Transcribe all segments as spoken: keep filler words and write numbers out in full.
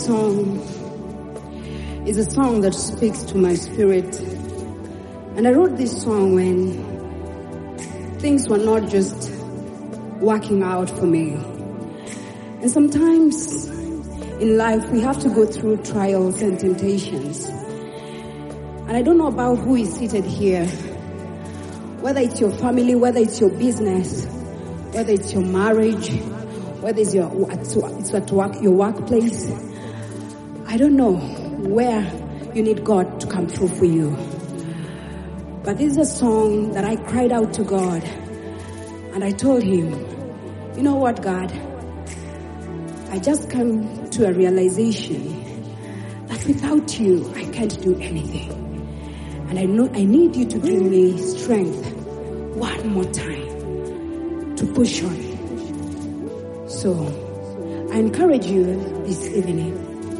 song is a song that speaks to my spirit. And I wrote this song when things were not just working out for me. And sometimes in life we have to go through trials and temptations. And I don't know about who is seated here, whether it's your family, whether it's your business, whether it's your marriage, whether it's your it's at work, your workplace. I don't know where you need God to come through for you. But this is a song that I cried out to God, and I told him, you know what, God? I just come to a realization that without you, I can't do anything. And I know I need you to give me strength one more time to push on. So I encourage you this evening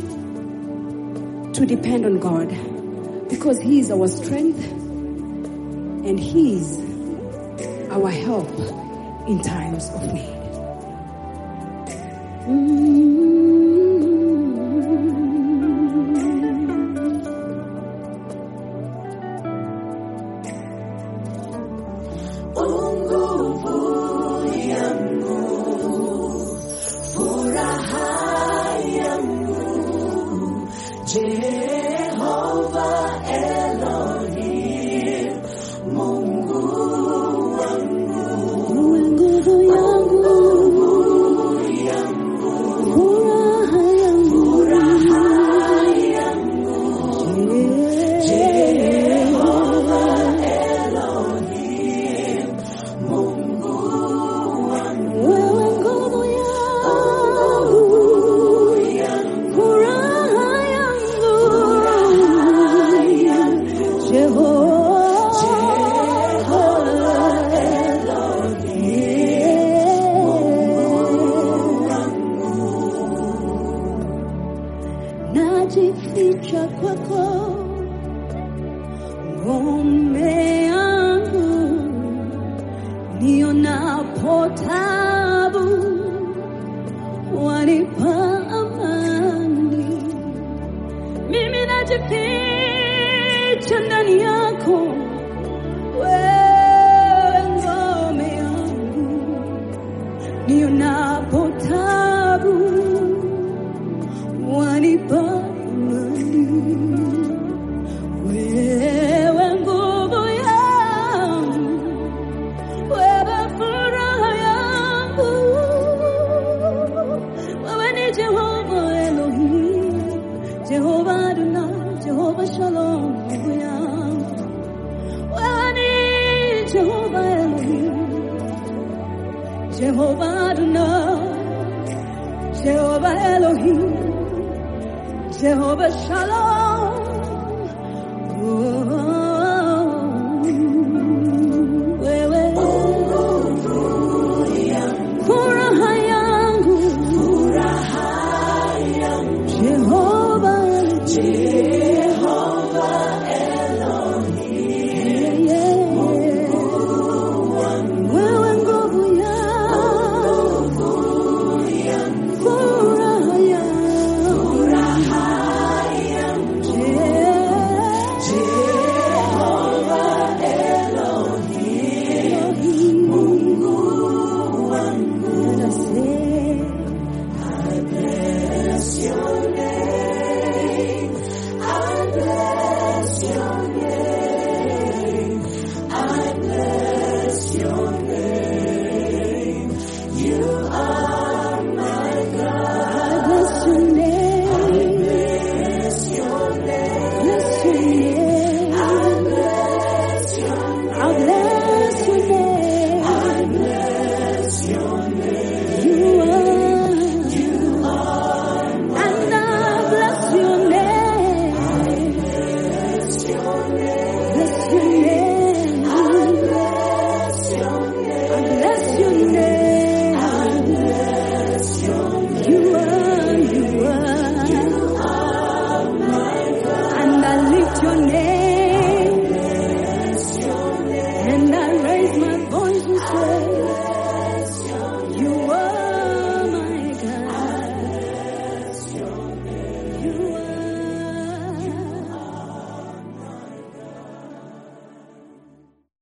to depend on God, because He is our strength and He is our help in times of need. Mm-hmm. Najificha kwako, ngome yangu, nionapo taabu, wanipa amani. Mimi najificha ndani yako, wewe ngome yangu, nionapo taabu, wanipa amani. Wewe nguvu yangu, wewe furaha yangu, wewe ni Jehova Elohim, Jehova Adonai, Jehova Shalom, nguvu yangu. Wewe ni Jehova Elohim, Jehova Adonai, Jehova Elohim, Jehovah Shalom. Oh.